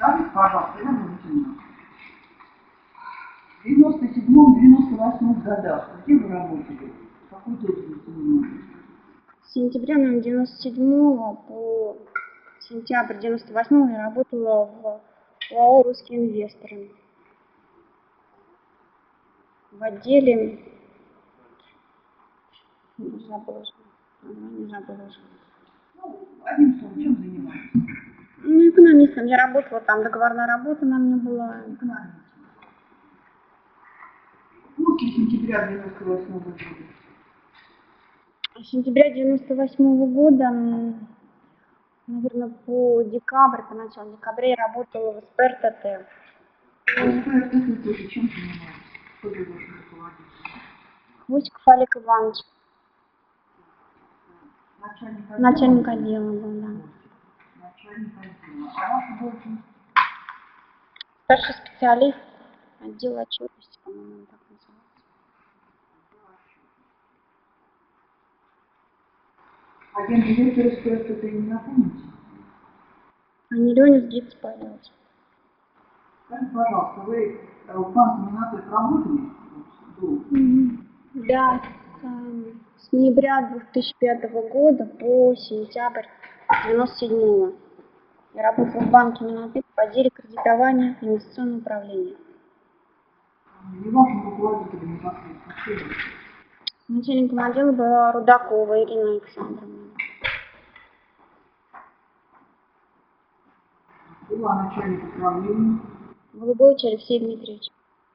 Скажите, пожалуйста, Иван Валентиновна, в 97-98 годах где вы работали? Какой должность занимали? С сентября 97 по сентябрь 98 я работала в ОАО «Русские инвесторы». В отделе... Не забыла уже. Ну, одним словом, чем занимались? Ну, экономистом. Я работала там, договорная работа на мне была. Экономистом. После сентября 98 года. С сентября 98 года, наверное, по декабрь, по началу декабря я работала в СПРТТ. СПРТТ тоже чем занимались? Кто был вашим руководителем? Хвостиков Олег Иванович. Начальник отдела? Начальник отдела был, да. Начальник отдела. А ваша должность? Старший специалист отдела отчетности, по-моему, так называется. А гендиректора СПРТТ не напомните? Анилёнис Гитс Павелович. Скажите, пожалуйста, вы в банке Минатек работали? Да, с ноября 2005 года по сентябрь 1997. Я работала в банке Минатек в отделе кредитования и инвестиционного управления. Не вашим руководителем непосредственно. Начальником отдела была Рудакова Ирина Александровна. Была начальник управления. Голубович Алексей Дмитриевич.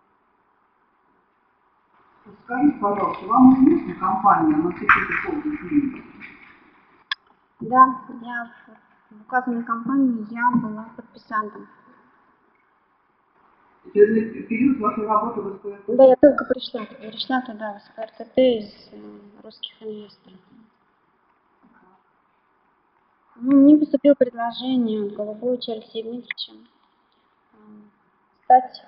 Скажите, пожалуйста, вам известна компания Монтекита Холдинг? Да, я в указанной компании я была подписантом. Это период вашей работы в СПРТТ? Да, я только пришла туда, в СПРТТ из русских инвесторов. Мне поступило предложение от Голубовича Алексея Дмитриевича стать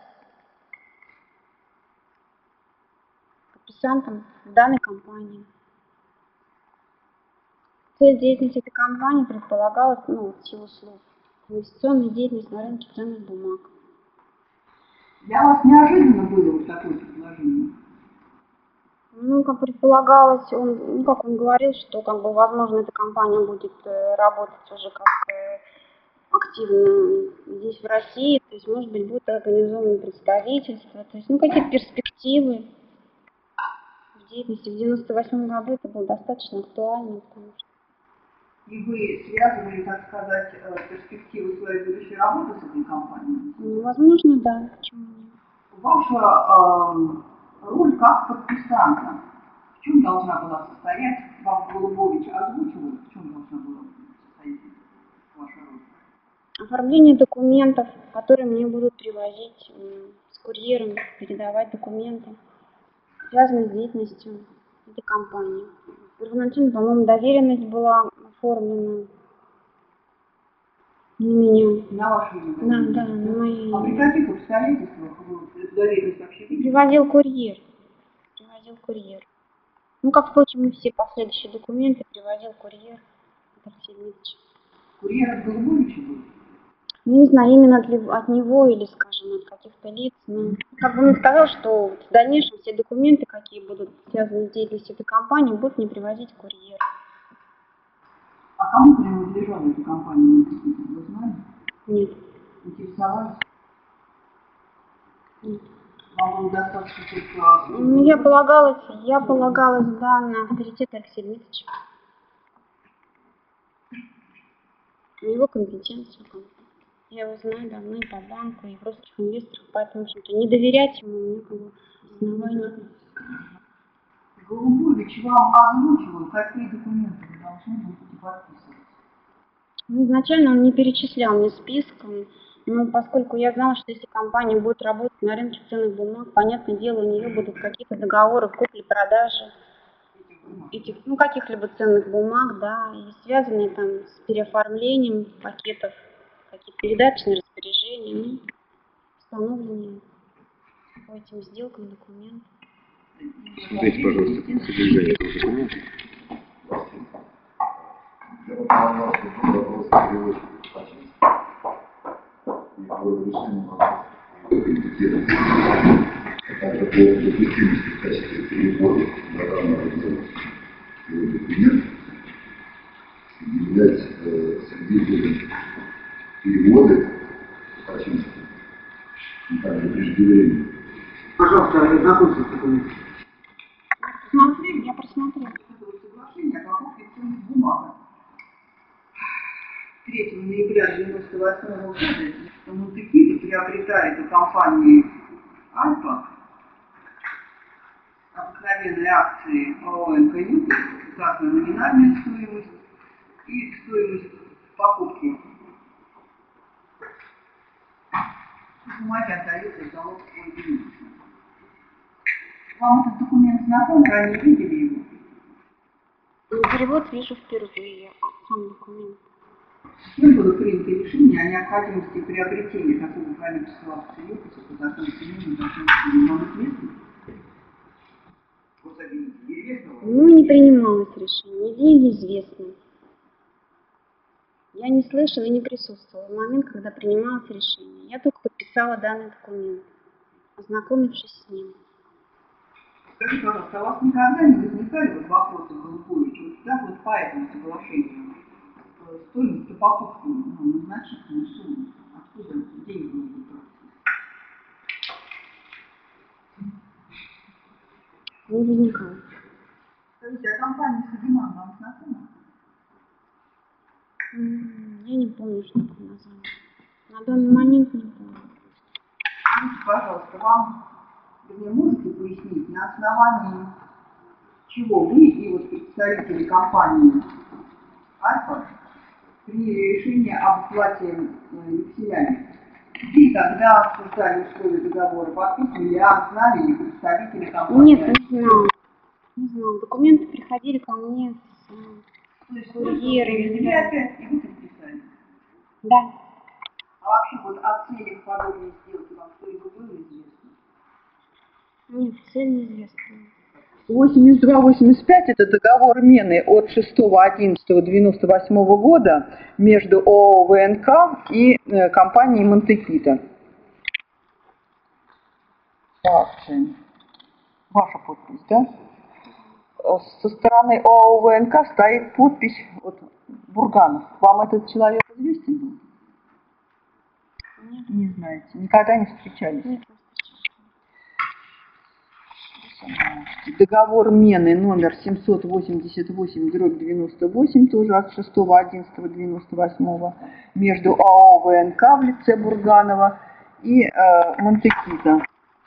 подписантом в данной компании. Цель деятельности этой компании предполагалась, в силу слов, инвестиционная деятельность на рынке ценных бумаг. Для вас неожиданно было вот такое предложение? Как предполагалось, как он говорил, что возможно эта компания будет работать уже как активно здесь в России, то есть может быть будет организовано представительство, то есть какие-то перспективы в деятельности. В 98 году это было достаточно актуально, потому что... И вы связывали, так сказать, перспективы своей будущей работы с этой компанией? Возможно, да. Почему нет? Ваша роль как подписанта, в чем должна была состоять? Вам Голубович озвучивал, в чем должна была состоять ваша роль? Оформление документов, которые мне будут привозить с курьером, передавать документы, связанные с деятельностью этой компании. Первоначально, по-моему, доверенность была оформлена на меня. На ваше имя? Да, на мое имя. А при каких обстоятельствах вы эту доверенность вообще видели? Привозил курьер. Как, впрочем, и все последующие документы привозил курьер Алексей Дмитриевич. Курьер от Голубовича был? Не знаю, именно от него или, скажем, от каких-то лиц. Но он сказал, что в дальнейшем все документы, какие будут связаны с деятельностью этой компании, будут мне привозить курьер. А кому принадлежала эта компания, вы знали? Нет. Интересовались? Нет. Вам было достаточно только... Я полагалась, да, на авторитет Алексея Дмитриевича. На его компетенцию. Я его знаю давно и по банку, и в русских инвесторах, поэтому, в общем-то, не доверять ему не было оснований. Голубович вам озвучивал, какие документы вы должны будете подписывать? Изначально он не перечислял мне списком, но поскольку я знала, что если компания будет работать на рынке ценных бумаг, понятное дело, у нее будут какие-то договоры купли-продажи этих, каких-либо ценных бумаг, да, и связанные там с переоформлением пакетов, какие-то передаточные распоряжения, установленные по этим сделкам документов. Дайте, пожалуйста, содержание этого документа. по разрешению компетентности, а также по допустимости в качестве перевода программного дела его документ являть свидетелем перевода фактически, и также преждевременно. Пожалуйста, ознакомьтесь с документом. Смотри, я просмотрела. Это соглашение о покупке ценных бумаг. 3 ноября 1998 года Монтекидо приобретает у компании Альфа обыкновенные акции ООО «НК Юкос», указана номинальная стоимость и стоимость покупки. Бумаги отдаются в залог Ольге Юрьевне. Вам этот документ знаком, ранее видели его? Перевод вижу впервые, сам документ. Кем было принято решение о необходимости приобретения такого количества акций Юкоса по закону семейного законодательства? Вам известно? Вот объясните, известно вам? Ну, не принималось решение, нигде неизвестно. Я не слышала и не присутствовала в момент, когда принималось решение. Я только подписала данный документ, ознакомившись с ним. Скажите, пожалуйста, а у вас никогда не возникали вот вопросы Голубовича, вот даже вот по этому соглашению? Стоимость покупки, ну, значительную сумму. Откуда деньги будут браться? Не возникало. Скажите, а компания Садиман вам знакома? Я не помню, что это название. На данный момент не помню. Скажите, пожалуйста, вам, вернее, можете пояснить, на основании чего вы и вот представители компании Альфа приняли решение об уплате векселями? Где и когда обсуждали условия договора, подписывали, знали ли представители компании? Нет, не знала. Не знала. Документы приходили ко мне с То есть курьерами. вы опять и вы подписали? Да. А вообще вот о целях подобной сделки вам что-либо было известно? Нет, цель неизвестна. 82-85 это договор Мены от 6.11.98 года между ООО ВНК и компанией Монтекидо. Акции. Ваша подпись, да? Со стороны ООО ВНК стоит подпись вот, Бурганов. Вам этот человек известен был? Нет. Не знаете, никогда не встречались? Нет. Договор Мены номер 788/98, тоже от 6.11.98 между ООО ВНК в лице Бурганова и Монтекидо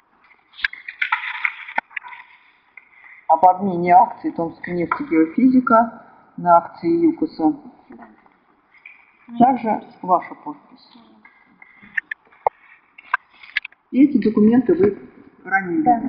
об обмене акций Томской нефтегеофизика на акции Юкоса. Также ваша подпись. И эти документы вы ранее видели.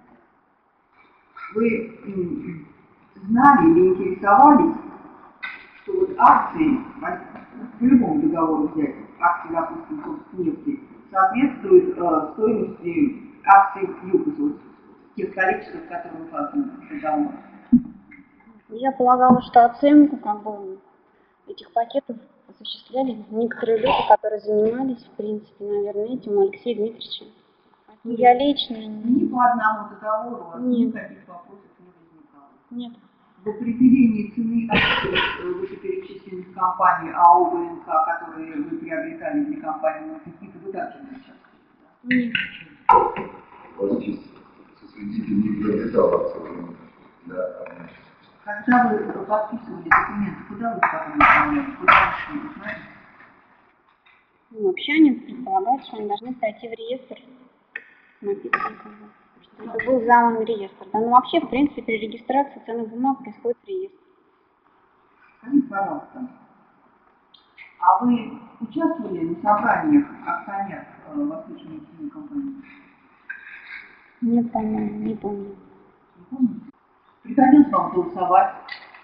Вы знали или интересовались, что вот акции, по любому договору взять, акции, допустим, Томскнефти, соответствуют стоимости акций Юкоса, вот, тех количеств, которые указаны в договоре? Я полагала, что оценку как бы этих пакетов осуществляли некоторые люди, которые занимались, в принципе, наверное, этим Алексеем Дмитриевичем. Я лично Ни по одному договору у вас никаких вопросов не возникало. Нет. В определении цены акций вышеперечисленных компаний АО ВНК, которые вы приобретали для компании Монтекидо, вы также не участвовали? Нет. Ваш честь, сосредитель не приобретал акции для обмена. Когда вы подписывали документы, куда вы потом направляли? Куда шли, вы знаете? Ну, вообще они предполагают, что они должны пройти в реестр. Написано как бы, что это был замом реестр. Да, ну вообще, в принципе, при регистрации ценных бумаг происходит реестр. Скажите, пожалуйста, а вы участвовали на собраниях акционеров Восточной нефтяной компании? Нет, по-моему, не помню. Не помните? Приходилось вам голосовать?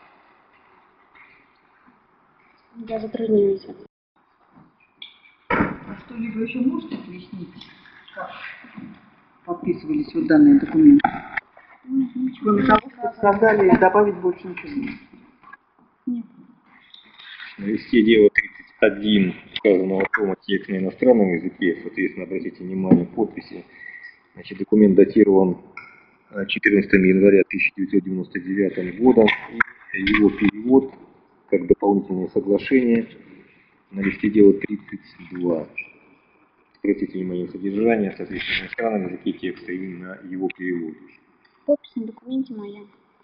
Я затрудняюсь. А что-либо еще можете пояснить, как подписывались вот данные документы? Кроме того, что сказали, добавить больше ничего нет. Нет. Вести дело 31 указанного тома текст на иностранном языке, соответственно, обратите внимание, подписи. Значит, документ датирован 14 января 1999 года, и его перевод как дополнительное соглашение на листе дела 32. Обратите внимание на содержание, соответственно, на иностранном языке текста и на его перевод. Подпись на документе моя.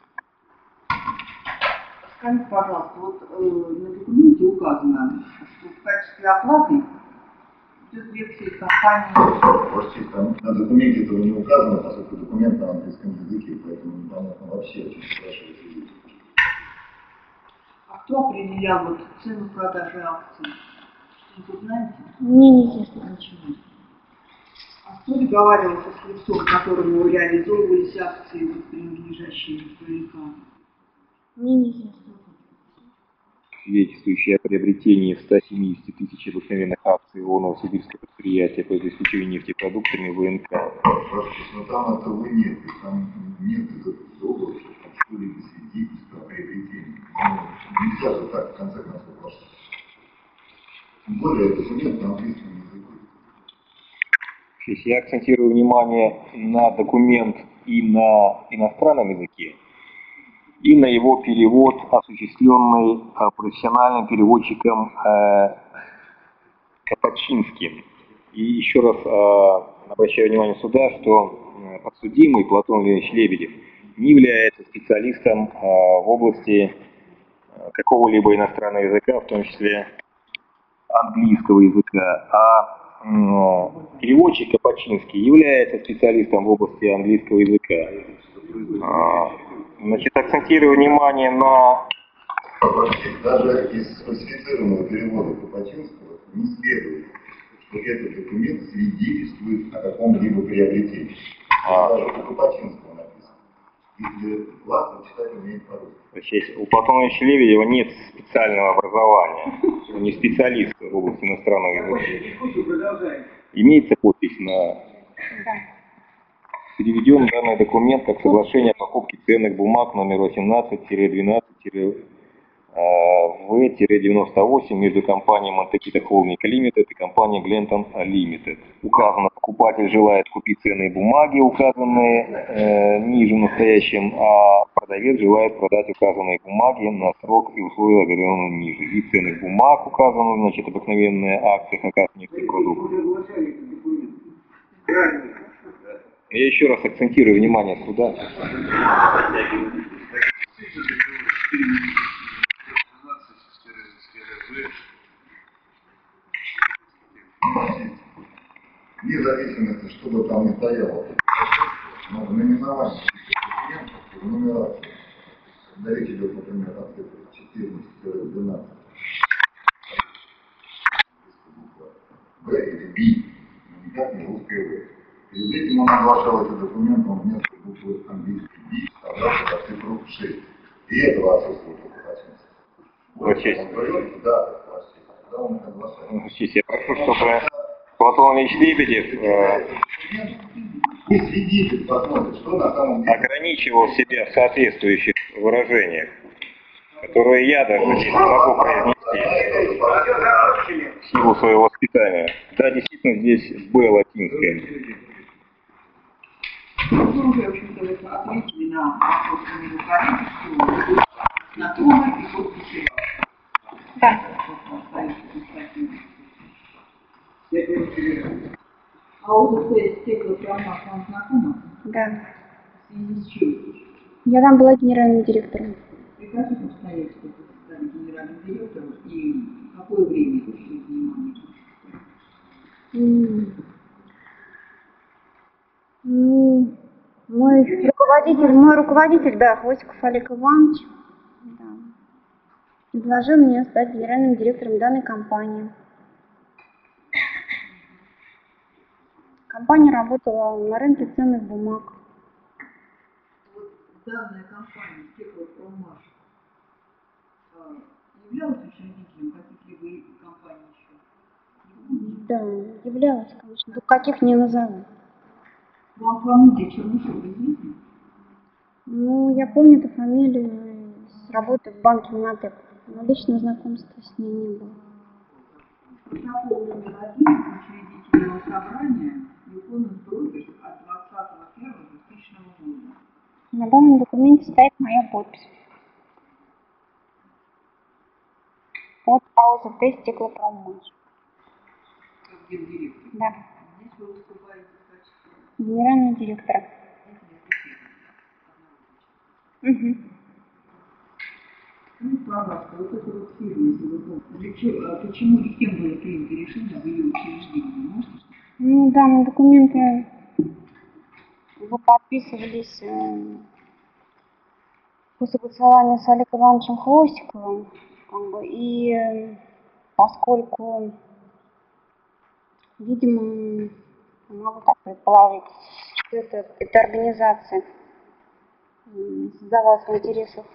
Скажите, пожалуйста, вот на документе указано, что в качестве оплаты идет версия компании. Почти там на документе этого не указано, поскольку документ на английском языке, поэтому непонятно вообще, о чем спрашивается здесь. А кто определял вот цену продажи акций? Что-нибудь знаете? Мне неизвестно. Ничего. А кто договаривался с лицом, которому реализовывались акции, вот, принадлежащие КЛК? Мне неизвестно. Свидетельствующие о приобретении 170 тысяч обыкновенных акций ООО «Новосибирское предприятие по обеспечению нефтепродуктами ВНК». Но там этого нет, и там нет договора, что там что-либо свидетельство о приобретении. Ну, нельзя же так, в конце концов, просто. Тем более, документ на английском языке. Я акцентирую внимание на документ и на иностранном языке, и на его перевод, осуществленный профессиональным переводчиком Капачинским. И еще раз обращаю внимание суда, что подсудимый Платон Леонидович Лебедев не является специалистом в области какого-либо иностранного языка, в том числе английского языка, а переводчик Капачинский является специалистом в области английского языка. Значит, акцентирую внимание на... Даже из сфальсифицированного перевода Капачинского не следует, что этот документ свидетельствует о каком-либо приобретении. Даже у Капачинского написано. Если власть читать умеет по-русски. У Платона Ильича Лебедева нет специального образования, он не специалист в области иностранного языка. Имеется подпись на... Переведен данный документ как соглашение о покупке ценных бумаг номер 18-12-В-98 между компанией Монтекита Холдинг Лимитед и компанией Глентон Лимитед. Указано, покупатель желает купить ценные бумаги, указанные ниже в настоящем, а продавец желает продать указанные бумаги на срок и условия, оговоренные ниже. Вид ценных бумаг указано, значит, обыкновенные акции, как нефтепродукт. Я еще раз акцентирую внимание суда. Вне зависимости, что бы там ни стояло, но в наименовании документов в нумерации, когда речь идет, например, о цифрах 14-12, В или Би, но никак не русское В. Перед этим он оглашал эти документы, он вместо буквы английской Би вставлял под цифру 6. И этого отсутствует у Капачинского. Вот честь. Да, когда он их оглашал. Я прошу, чтобы Платон Ильич Лебедев ограничивал себя в соответствующих выражениях, которые я даже не могу произнести в силу своего воспитания. Да, действительно, здесь «Б» латинское. Вы уже, в общем-то, ответили на вопрос моего коллеги, что на тома и подписи. Да. А вот эта стеклопрома вам знакома? Да. В связи с чем? Я там была генеральным директором. При каких обстоятельствах вы стали генеральным директором и какое время вы занимались? Ну, мой руководитель, да, Хвостиков Олег Иванович, да, предложил мне стать генеральным директором данной компании. Компания работала на рынке ценных бумаг. Вот данная компания Стеклопромаш являлась учредителем каких-либо компаний еще? Да, являлась, конечно. Тут каких не назову. Вам фамилия Чернышева известна? Ну, я помню эту фамилию с работы в банке Монотек, но личного знакомства с ней не было. Протокол номер 1 учредительного собрания Юконус Брокерс от 20.01.2000 года. На данном документе стоит моя подпись. От АОЗТ «Стеклопроммаш». Как гендиректор. Да, Здесь вы выступаете в качестве генерального директора. Угу. Ну, пожалуйста, вот эта вот фирма, если вы помните, почему и кем было принято решение об ее учреждении? Можете сказать? Ну, данные документы вы подписывались по согласованию с Олегом Ивановичем Хвостиковым, как бы, и поскольку, видимо, могу так предположить, что эта организация создавалась в интересах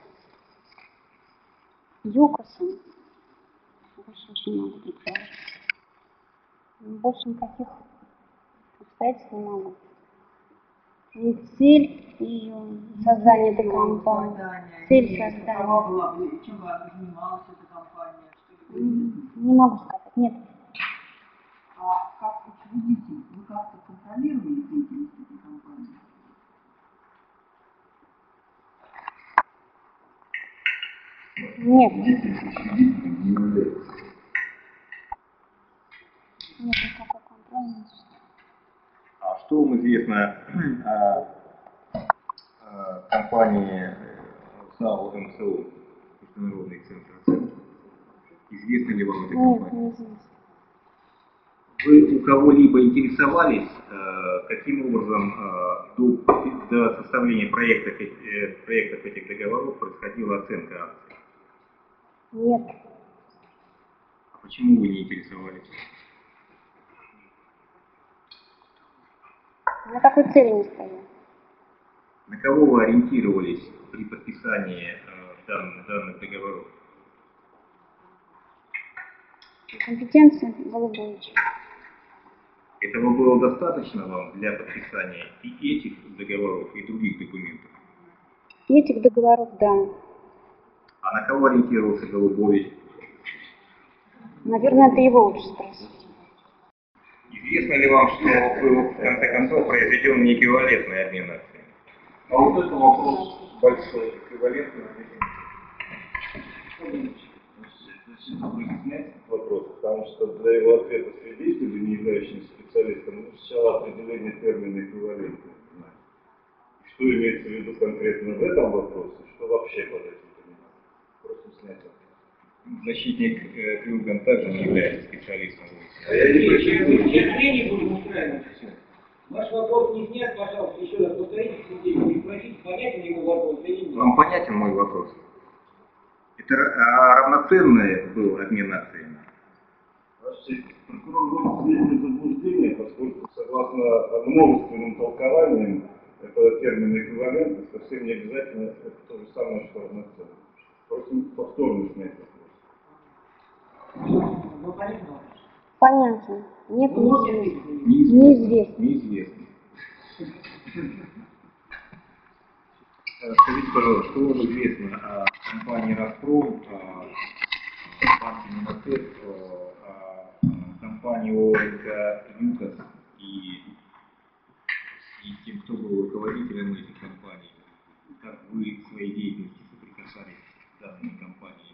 ЮКОСа, больше ничего не могу предположить. Больше никаких обстоятельств не могу. И цель ее создания этой компании. Цель создания. Какова была, чем занималась эта компания? Что это? Не могу сказать, нет. А как учредитель, вы как-то контролировали деятельность этой компании? Нет. Учредителем не является. Нет, никакой контроля не существует. А что вам известно о компании САО МСО, Международный центр оценки? Известна ли вам эта Нет, компания? неизвестно. Вы у кого-либо интересовались, каким образом до составления проектов этих договоров происходила оценка акций? Нет. А почему вы не интересовались? На такой цели не стоял. На кого вы ориентировались при подписании данных договоров? Компетенция Голубовича. Этого было достаточно вам для подписания и этих договоров, и других документов? Этих договоров, да. А на кого ориентировался Голубович? Наверное, это его лучше спросить. Известно ли вам, что был в конце концов произведен неэквивалентный обмен акциями? А вот это вопрос большой, эквивалентный обмен. Значит, нужно снять этот вопрос, потому что для его ответа свидетелю, не являющимся специалистом, нужно сначала определение термина эквивалентный знать. Что имеется в виду конкретно в этом вопросе, что вообще под этим понимать. Просто снять вопрос. Защитник Крюган также не является специалистом. А я не претендую. Терпение будем устраивать все. Ваш вопрос не снят, пожалуйста, еще раз повторите свидетелю и спросите, понятен его вопрос или нет. Вам понятен мой вопрос? Это равноценный был обмен акциями? Прокурор вводит сведения в заблуждение, поскольку согласно множественным толкованиям этого термина эквивалентность совсем не обязательно это то же самое, что равноценно. Просим повторно снять вопрос. Ну, понятно. Понятно. Нет, Вы можете неизвестно. ответить? Неизвестно. Неизвестно. Скажите, пожалуйста, что вам известно о компании «Газпром», о банке «Минотеп», о компании ОНК «ЮКОС» и тем, кто был руководителем этих компаний? Как вы в своей деятельности соприкасались с данными компаниями?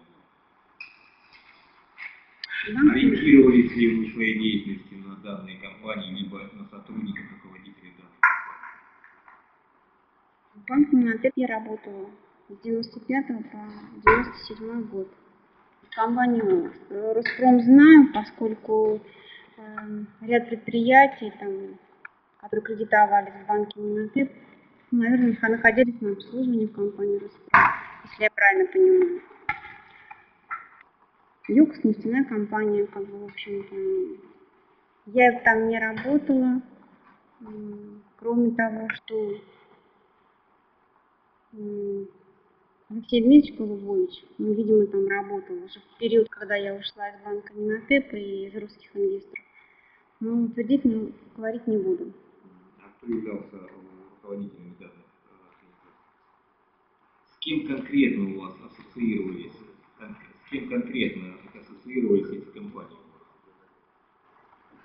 Ориентировались ли вы в своей деятельности на данные компании, либо на сотрудников, руководителей данных компаний? В банке «Минотеп» я работала с 95 по 97 год. Компанию «Роспром» знаю, поскольку ряд предприятий, там, которые кредитовались в банке «Минотеп», наверное, находились на обслуживании в компании «Роспром», если я правильно понимаю. ЮКОС — нефтяная компания, как бы, в общем-то. Я там не работала, кроме того, что Алексей Дмитриевич Голубович, видимо, там работал уже в период, когда я ушла из банка «Минотеп» и из русских инвесторов. Но утвердительно говорить не буду. А кто являлся руководителем данных организаций? С кем конкретно у вас ассоциировались? С кем конкретно ассоциировались эти компании?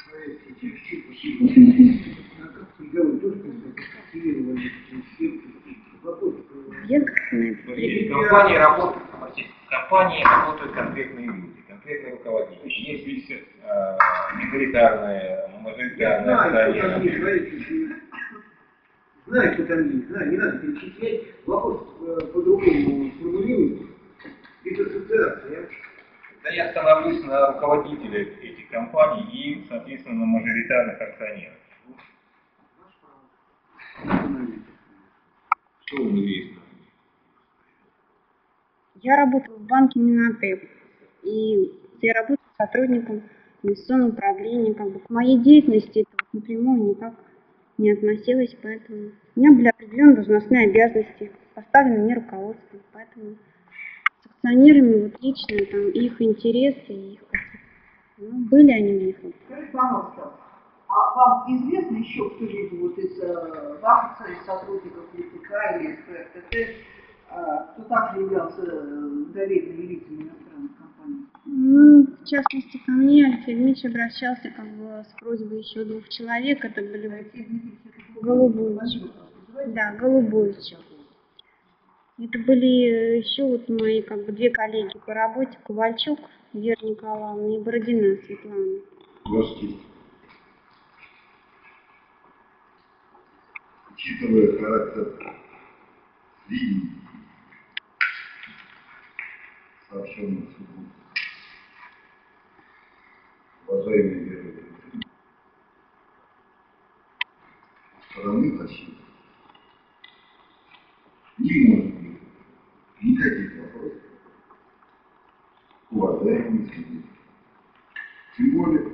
Компании работают конкретные люди, конкретные руководители. Есть миноритарные, мажоритарные акционеры. Знаю, кто там есть, знаю, не надо перечислять, вопрос по-другому сформулируется. Это ассоциация. Да я остановлюсь на руководителях этих компаний и, соответственно, на мажоритарных акционерах. Что вам известно? Я работаю в банке Минотеп, и я работаю сотрудником инвестиционного управления. Как бы к моей деятельности это вот напрямую никак не относилось, поэтому у меня были определенные должностные обязанности, поставлены мне руководством, поэтому с акционерами вот лично там их интересы, их были они у них. Скажите, пожалуйста, а вам известно еще кто-либо вот из ваших сотрудников ЛТК или СПРТТ, кто также являлся доверенными лицами иностранных компаний? Ну, в частности, ко мне Алексей Дмитриевич обращался как бы с просьбой еще 2 человек. Это были Голубович. Да, Голубович. Это были еще вот мои как бы 2 коллеги по работе, Ковальчук Вера Николаевна и Бородина Светлана. Ваша честь. Учитывая характер сведений, сообщенных суду, уважаемые веровые, стороны защиты, не может быть никаких вопросов к уважаемым свидетелям. Тем более,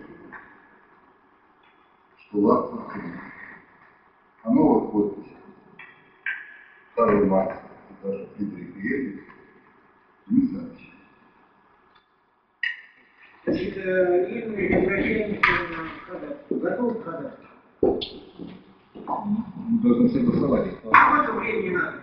что акт суда о новых подписях Карл Маркс и даже Фридрих Гегель не сообщили. Значит, и мы возвращаемся на ходатайство. Готов к ходатайству? Мы должны согласовать. Сколько времени надо?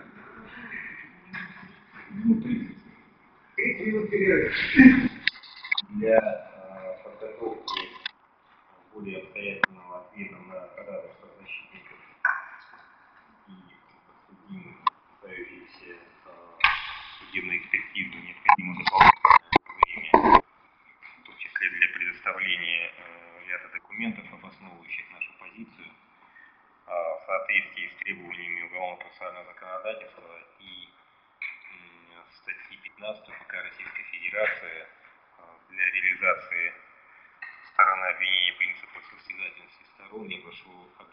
Минут 30. 30 минут перерыв. Для подготовки более обстоятельного ответа на ходатайство защитников и подсудимых, касающихся судебной экспертизы, необходимо дополнительное время, в том числе для предоставления ряда документов, обосновывающих нашу позицию в соответствии с требованиями уголовно-процессуального законодательства и статьи 15 УПК Российской Федерации для реализации стороны обвинения принципа состязательности сторон. Я прошу